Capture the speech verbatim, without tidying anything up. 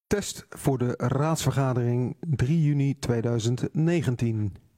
Test voor de raadsvergadering drie juni tweeduizend negentien.